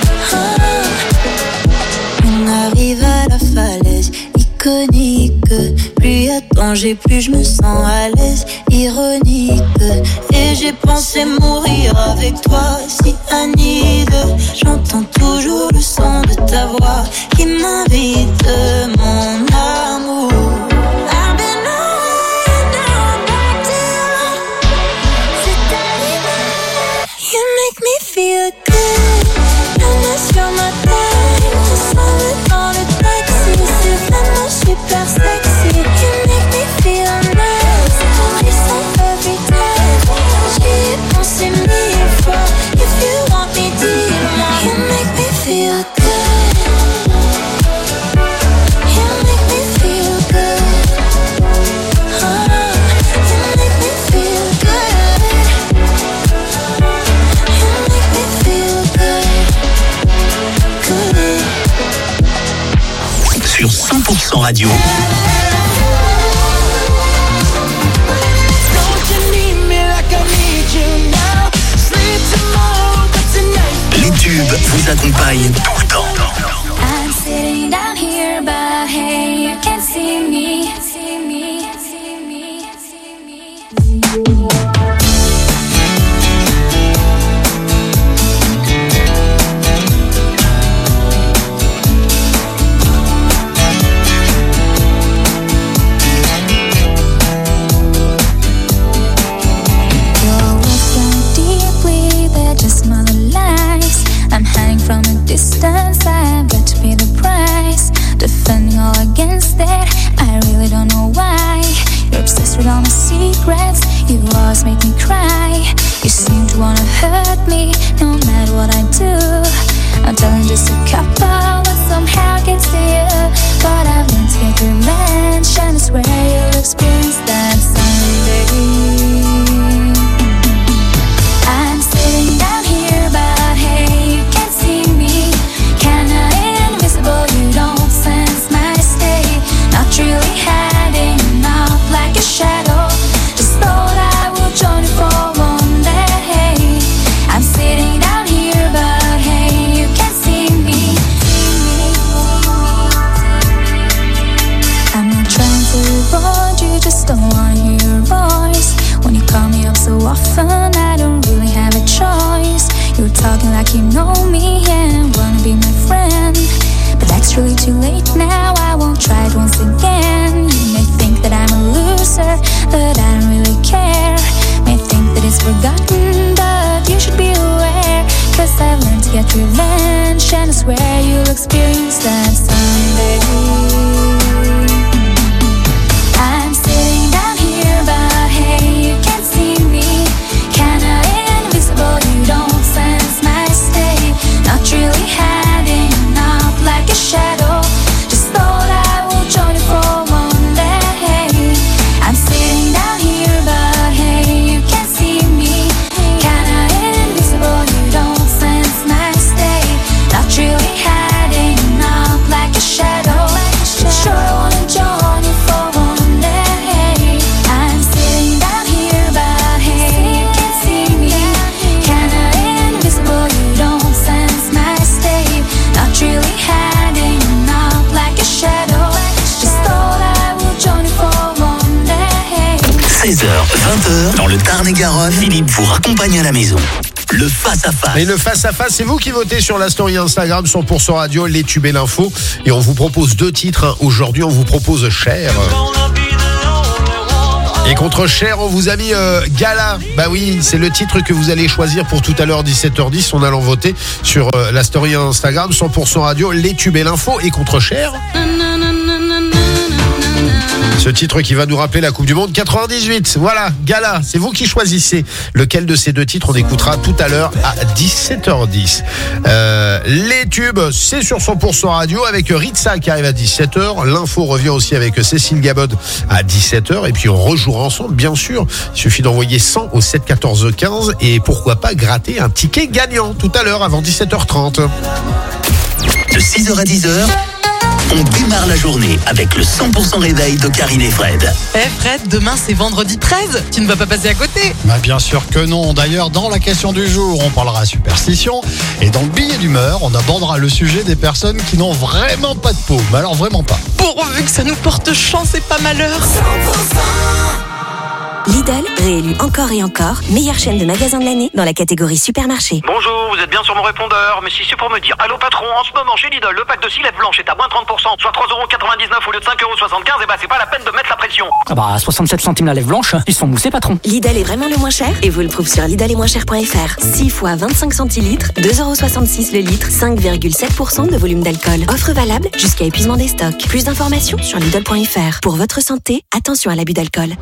Oh. On arrive à la falaise iconique. Plus y a de danger, plus je me sens à l'aise. Ironique. Et j'ai pensé mourir avec toi, cyanide. J'entends toujours le son de ta voix qui m'invite, mon amour. I've been away, now I'm back to you. C'est arrivé. You make me feel good. La main sur ma taille. Ensemble dans le taxi. C'est vraiment super sexy. You make me feel nice. Frisson every time. J'y ai pensé mille fois. If you want me, dis-le-moi. You make me feel good. You make me feel good. Oh, you make me feel good. You make me feel good. Good. Sur cent pour cent Radio. Les tubes vous accompagnent tout le temps. I'm sitting down here, but hey, you can't see me. See me, see me, see me. Your words so deeply, they're just mother lies. I'm hiding from a distance, I've got to pay the price. Defending all against it, I really don't know why. You're obsessed with all my secrets, you always make me cry. You seem to wanna hurt me, no matter what I do. I'm telling just a couple, but somehow it gets to you. But I've learned to get revenge, and I swear you'll experience that someday. I'm sitting down here, but hey, you can't see me. Kinda invisible, you don't sense my state. Not really hiding out like a shadow. Just thought I would join you for one day. I'm sitting down here, but hey, you can't see me. I'm not trying to avoid you, just don't wanna hear your voice. When you call me up so often, I don't really have a choice. You're talking like you know me and wanna be my friend. But that's really too late now, I won't try it once again. You may think that I'm a loser, but I don't really care. May think that it's forgotten, but you should be aware. Cause I've learned to get revenge, and I swear you'll experience that someday. I'm sitting down here, but hey, you can't see me. Kinda invisible, you don't sense my state. Not really hiding out like a shadow. Just thought I would join you for one day. I'm sitting down here, but hey, you can't see me. Kinda invisible, you don't sense my state. Not really hiding out like a shadow. Sure, I wanna join you for one day. I'm sitting down here, but hey, you can't see me. Kinda invisible, you don't sense my state. Not really hiding out like a shadow. Just thought I would join you for one day. seize heures, vingt heures, dans le Tarn-et-Garonne, Philippe vous raccompagne à la maison. le face-à-face. Et le face-à-face, c'est vous qui votez sur la story Instagram cent pour cent radio, les tubes et l'info. Et on vous propose deux titres. hein. Aujourd'hui, on vous propose Cher. Et contre Cher, on vous a mis euh, Gala. Bah oui, c'est le titre que vous allez choisir pour tout à l'heure, dix-sept heures dix, en allant voter sur euh, la story Instagram cent pour cent radio, les tubes et l'info. Et contre Cher, ce titre qui va nous rappeler la Coupe du Monde quatre-vingt-dix-huit. Voilà, Gala, c'est vous qui choisissez lequel de ces deux titres. On écoutera tout à l'heure à dix-sept heures dix. Euh, les tubes, c'est sur cent pour cent radio avec Ritza qui arrive à dix-sept heures. L'info revient aussi avec Cécile Gabod à dix-sept heures. Et puis on rejouera ensemble, bien sûr. Il suffit d'envoyer cent au sept quatorze quinze et pourquoi pas gratter un ticket gagnant tout à l'heure avant dix-sept heures trente. De six heures à dix heures, on démarre la journée avec le cent pour cent réveil de Karine et Fred. Eh Fred, demain c'est vendredi treize, tu ne vas pas passer à côté? Bah bien sûr que non. D'ailleurs, dans la question du jour, on parlera superstition. Et dans le billet d'humeur, on abordera le sujet des personnes qui n'ont vraiment pas de peau. Mais alors vraiment pas. Pourvu que ça nous porte chance et pas malheur. Lidl, réélu encore et encore, meilleure chaîne de magasins de l'année dans la catégorie supermarché. Bonjour, vous êtes bien sur mon répondeur, mais si c'est pour me dire allô patron, en ce moment chez Lidl, le pack de cilettes blanches est à moins trente pour cent, soit trois euros quatre-vingt-dix-neuf au lieu de cinq euros soixante-quinze, et bah c'est pas la peine de mettre la pression. Ah bah soixante-sept centimes la lèvre blanche, ils sont moussés patron. Lidl est vraiment le moins cher et vous le prouve sur lidl est moins cher point f r. six fois vingt-cinq centilitres, deux euros soixante-six le litre, cinq virgule sept pour cent de volume d'alcool. Offre valable jusqu'à épuisement des stocks. Plus d'informations sur lidl point f r. Pour votre santé, attention à l'abus d'alcool.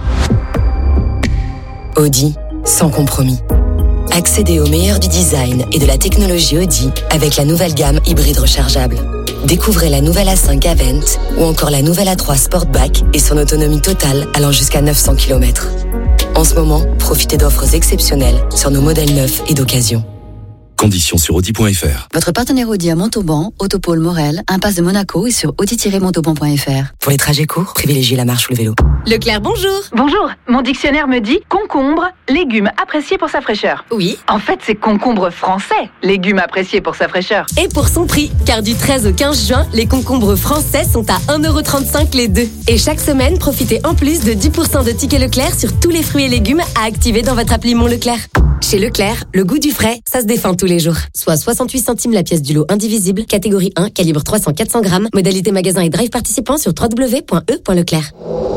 Audi, sans compromis. Accédez au meilleur du design et de la technologie Audi avec la nouvelle gamme hybride rechargeable. Découvrez la nouvelle A cinq Avent ou encore la nouvelle A trois Sportback et son autonomie totale allant jusqu'à neuf cents kilomètres. En ce moment, profitez d'offres exceptionnelles sur nos modèles neufs et d'occasion. Conditions sur audi point f r. Votre partenaire Audi à Montauban, Autopôle Morel, Impasse de Monaco et sur audi tiret montauban point f r. Pour les trajets courts, privilégiez la marche ou le vélo. Leclerc, bonjour. Bonjour. Mon dictionnaire me dit concombre, légume apprécié pour sa fraîcheur. Oui. En fait, c'est concombre français, légume apprécié pour sa fraîcheur. Et pour son prix, car du treize au quinze juin, les concombres français sont à un euro trente-cinq les deux. Et chaque semaine, profitez en plus de dix pour cent de tickets Leclerc sur tous les fruits et légumes à activer dans votre appli Mon Leclerc. Chez Leclerc, le goût du frais, ça se défend tous les jours. Soit soixante-huit centimes la pièce du lot indivisible, catégorie un, calibre trois cents à quatre cents grammes, modalité magasin et drive participant sur w w w point e point leclerc.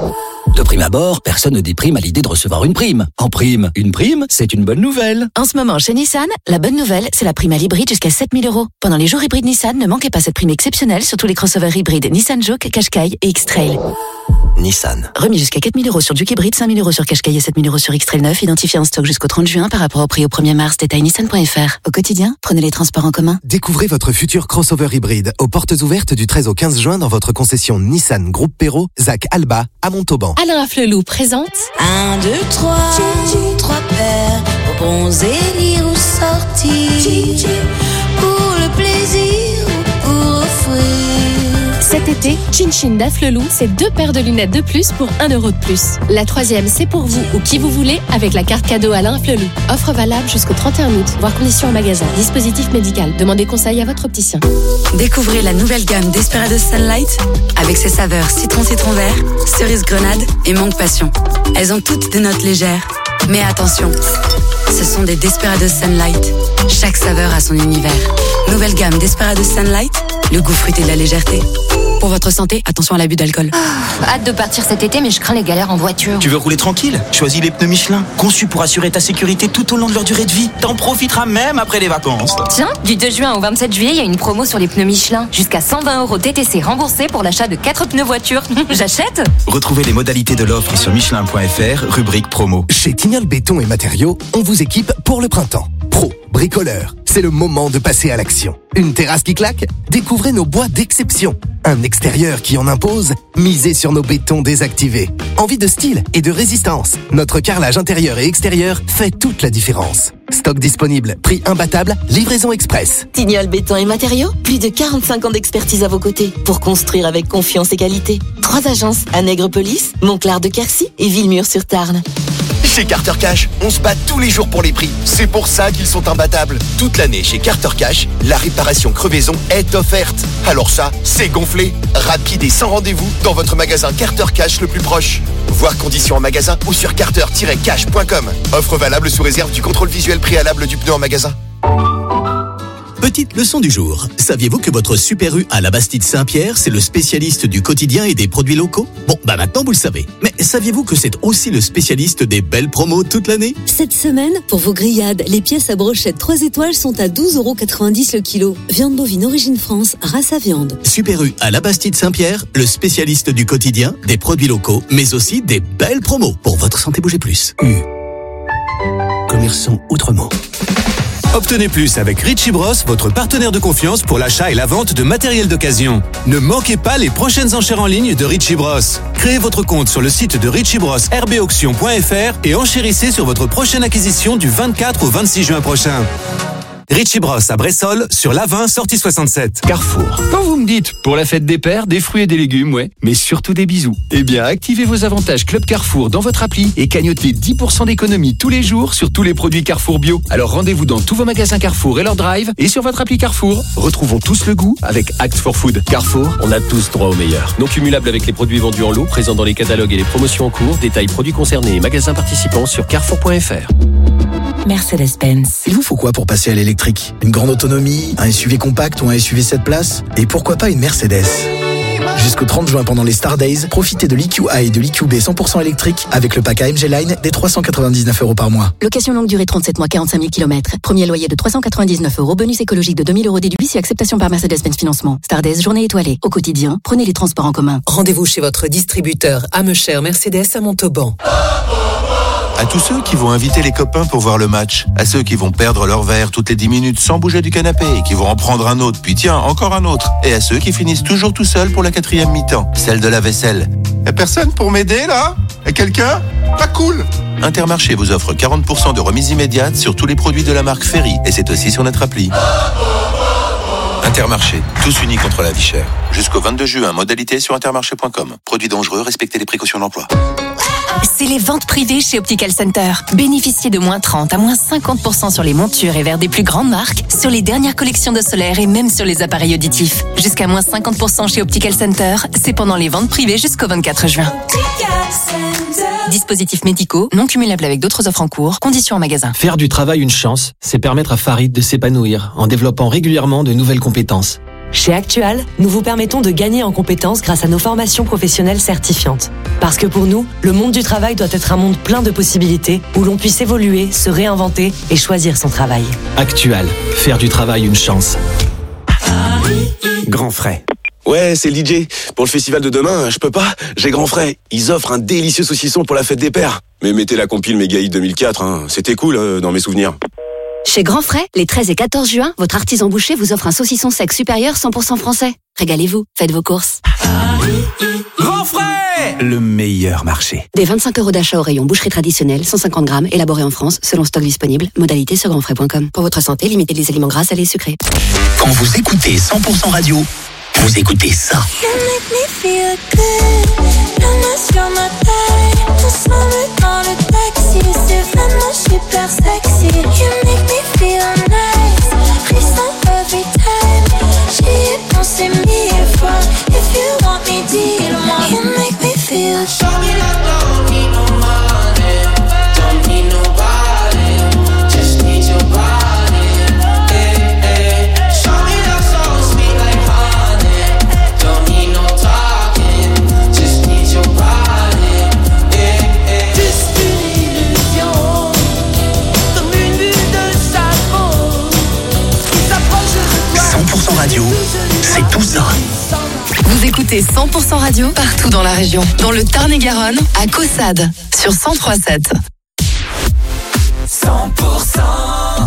De prime abord, personne ne déprime à l'idée de recevoir une prime. En prime, une prime, c'est une bonne nouvelle. En ce moment, chez Nissan, la bonne nouvelle, c'est la prime à l'hybride jusqu'à sept mille euros. Pendant les jours hybrides Nissan, ne manquez pas cette prime exceptionnelle sur tous les crossovers hybrides Nissan Juke, Qashqai et X-Trail. Nissan. Remis jusqu'à quatre mille euros sur Juke hybride, cinq mille euros sur Qashqai et sept mille euros sur X-Trail neuf, identifié en stock jusqu'au trente juin par rapport au prix au premier mars. Détail nissan point f r. Au quotidien, prenez les transports en commun. Découvrez votre futur crossover hybride aux portes ouvertes du treize au quinze juin dans votre concession Nissan Groupe Perrault, Zac Alba, à Montauban. Alain Flelou présente Un, deux, trois, trois paires, pour bronzer, lire ou sortir, pour le plaisir ou pour offrir. Cet été, Chin Chin d'Afflelou, c'est deux paires de lunettes de plus pour un euro de plus. La troisième, c'est pour vous ou qui vous voulez avec la carte cadeau Alain Afflelou. Offre valable jusqu'au trente et un août, voire conditions en magasin. Dispositif médical. Demandez conseil à votre opticien. Découvrez la nouvelle gamme Desperados Sunlight avec ses saveurs citron-citron vert, cerise grenade et mangue passion. Elles ont toutes des notes légères. Mais attention, ce sont des Desperados Sunlight. Chaque saveur a son univers. Nouvelle gamme Desperados Sunlight, le goût fruité de la légèreté. Pour votre santé, attention à l'abus d'alcool. Oh, hâte de partir cet été, mais je crains les galères en voiture. Tu veux rouler tranquille? Choisis les pneus Michelin, conçus pour assurer ta sécurité tout au long de leur durée de vie. T'en profiteras même après les vacances. Tiens, du deux juin au vingt-sept juillet, il y a une promo sur les pneus Michelin. Jusqu'à cent vingt euros T T C remboursés pour l'achat de quatre pneus voiture. J'achète? Retrouvez les modalités de l'offre sur michelin point f r, rubrique promo. Chez Tignol Béton et Matériaux, on vous équipe pour le printemps. Pro, bricoleur, c'est le moment de passer à l'action. Une terrasse qui claque? Découvrez nos bois d'exception. Un extérieur qui en impose? Misez sur nos bétons désactivés. Envie de style et de résistance? Notre carrelage intérieur et extérieur fait toute la différence. Stock disponible, prix imbattable, livraison express. Tignol Béton et Matériaux, plus de quarante-cinq ans d'expertise à vos côtés pour construire avec confiance et qualité. Trois agences à Nègrepelisse, Montclar de Quercy et Villemur-sur-Tarn. Chez Carter Cash, on se bat tous les jours pour les prix. C'est pour ça qu'ils sont imbattables. Toute l'année chez Carter Cash, la réparation crevaison est offerte. Alors ça, c'est gonflé. Rapide et sans rendez-vous dans votre magasin Carter Cash le plus proche. Voir conditions en magasin ou sur carter tiret cash point com. Offre valable sous réserve du contrôle visuel préalable du pneu en magasin. Petite leçon du jour. Saviez-vous que votre Super U à la Bastide Saint-Pierre, c'est le spécialiste du quotidien et des produits locaux? Bon, bah maintenant vous le savez. Mais saviez-vous que c'est aussi le spécialiste des belles promos toute l'année? Cette semaine, pour vos grillades, les pièces à brochette trois étoiles sont à douze euros quatre-vingt-dix le kilo. Viande bovine origine France, race à viande. Super U à la Bastide Saint-Pierre, le spécialiste du quotidien, des produits locaux, mais aussi des belles promos. Pour votre santé, bougez plus. U. Commerçants autrement. Obtenez plus avec Richie Bros, votre partenaire de confiance pour l'achat et la vente de matériel d'occasion. Ne manquez pas les prochaines enchères en ligne de Richie Bros. Créez votre compte sur le site de Richie Bros r b auction point f r et enchérissez sur votre prochaine acquisition du vingt-quatre au vingt-six juin prochain. Richie Bros à Bressol, sur l'A vingt, sortie soixante-sept. Carrefour. Quand vous me dites, pour la fête des pères, des fruits et des légumes, ouais, mais surtout des bisous. Eh bien, activez vos avantages Club Carrefour dans votre appli et cagnotez dix pour cent d'économie tous les jours sur tous les produits Carrefour Bio. Alors rendez-vous dans tous vos magasins Carrefour et leur drive et sur votre appli Carrefour. Retrouvons tous le goût avec Act for Food. Carrefour, on a tous droit au meilleur. Non cumulable avec les produits vendus en lot, présents dans les catalogues et les promotions en cours. Détails produits concernés et magasins participants sur carrefour point f r. Mercedes-Benz. Il vous faut quoi pour passer à l'électrique? Une grande autonomie, un S U V compact ou un S U V sept places? Et pourquoi pas une Mercedes? Jusqu'au trente juin pendant les Star Days, profitez de l'E Q A et de l'E Q B cent pour cent électrique avec le pack A M G Line des trois cent quatre-vingt-dix-neuf euros par mois. Location longue durée trente-sept mois, quarante-cinq mille kilomètres. Premier loyer de trois cent quatre-vingt-dix-neuf euros. Bonus écologique de deux mille euros déduit si acceptation par Mercedes-Benz Financement. Star Days, journée étoilée. Au quotidien, prenez les transports en commun. Rendez-vous chez votre distributeur Amecher Mercedes à Montauban. À tous ceux qui vont inviter les copains pour voir le match, à ceux qui vont perdre leur verre toutes les dix minutes sans bouger du canapé et qui vont en prendre un autre, puis tiens, encore un autre, et à ceux qui finissent toujours tout seuls pour la quatrième mi-temps, celle de la vaisselle. Y'a personne pour m'aider là? Y'a quelqu'un? Pas cool. Intermarché vous offre quarante pour cent de remise immédiate sur tous les produits de la marque Ferry, et c'est aussi sur notre appli. Intermarché, tous unis contre la vie chère. Jusqu'au vingt-deux juin, modalité sur intermarché point com. Produits dangereux, respectez les précautions d'emploi. C'est les ventes privées chez Optical Center. Bénéficiez de moins trente à moins cinquante pour cent sur les montures et verres des plus grandes marques, sur les dernières collections de solaire et même sur les appareils auditifs. Jusqu'à moins cinquante pour cent chez Optical Center, c'est pendant les ventes privées jusqu'au vingt-quatre juin. Dispositifs médicaux, non cumulables avec d'autres offres en cours, conditions en magasin. Faire du travail une chance, c'est permettre à Farid de s'épanouir en développant régulièrement de nouvelles compétences. Chez Actual, nous vous permettons de gagner en compétences grâce à nos formations professionnelles certifiantes. Parce que pour nous, le monde du travail doit être un monde plein de possibilités où l'on puisse évoluer, se réinventer et choisir son travail. Actual, faire du travail une chance. Grand frais. Ouais, c'est le D J. Pour le festival de demain, je peux pas. J'ai grand frais. Ils offrent un délicieux saucisson pour la fête des pères. Mais mettez la compile Méga Hit deux mille quatre, hein. C'était cool euh, dans mes souvenirs. Chez Grand Frais, les treize et quatorze juin, votre artisan boucher vous offre un saucisson sec supérieur cent pour cent français. Régalez-vous, faites vos courses. Grand frais, le meilleur marché. Des vingt-cinq euros d'achat au rayon boucherie traditionnelle, cent cinquante grammes, élaboré en France, selon stock disponible. Modalité sur grand frais point com. Pour votre santé, limitez les aliments gras, salés et sucrés. Quand vous écoutez cent pour cent radio, vous écoutez ça. Super sexy, you make me feel nice. Frisson every time. J'y ai pensé mille fois. If you want me, dis-le-moi. You make me feel. Show me that don't need no money, don't need nobody, just need your body. Hey, hey. Show me that so sweet like honey, don't need no talking, just need your body. Hey, hey. Juste une illusion. cent pour cent radio, c'est tout ça. Vous écoutez cent pour cent radio partout dans la région. Dans le Tarn-et-Garonne, à Caussade, sur cent trois sept. cent pour cent.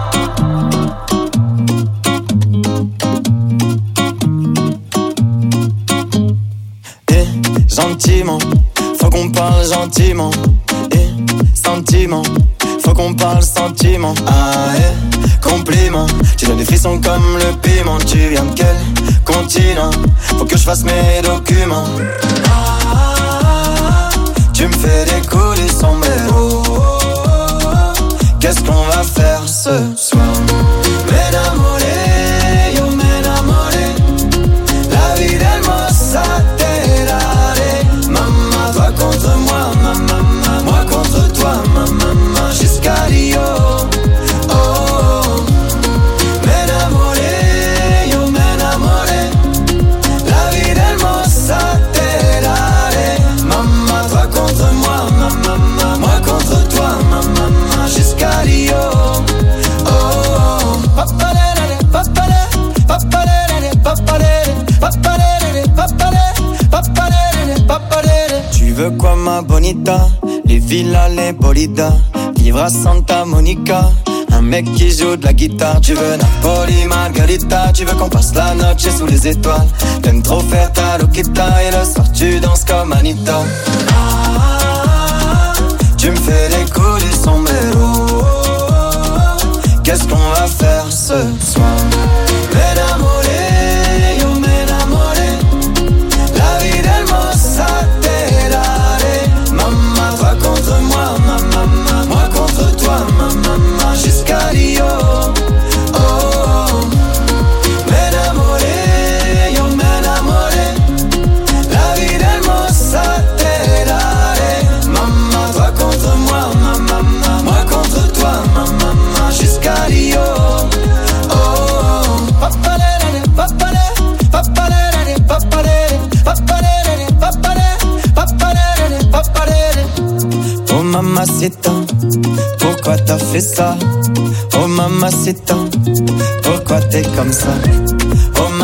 Eh, gentiment, faut qu'on parle gentiment. Eh, sentiment, faut qu'on parle sentiment. Ah, eh, compliment, tu donnes des frissons comme le piment. Tu viens de quel continent? Faut que je fasse mes documents. Ah, tu me fais décoller son sombrero. papalele, papalele, papalele, papalele. Tu veux quoi ma bonita? Les villas, les bolidas, vivre à Santa Monica. Un mec qui joue de la guitare. Tu veux Napoli, Margarita. Tu veux qu'on passe la noche sous les étoiles. T'aimes trop faire ta loquita. Et le soir tu danses comme Anita. Ah, tu me fais les coups du sombrero. Qu'est-ce qu'on va faire ce soir? M'enamoré, yo m'enamoré. La vie d'Hermosa te daré. Maman, toi contre moi, maman, moi contre toi, maman, jusqu'à Rio. Oh, oh. M'enamoré, yo m'enamoré. La vie d'Hermosa te daré. Maman, toi contre moi, maman, moi contre toi, maman, jusqu'à Rio. Oh, oh. Papalele, papalele, papalele, papalele, papalele, papalele, papalele, papalele. Oh mamacita, pourquoi t'as fait ça? Oh mamacita, pourquoi t'es comme ça?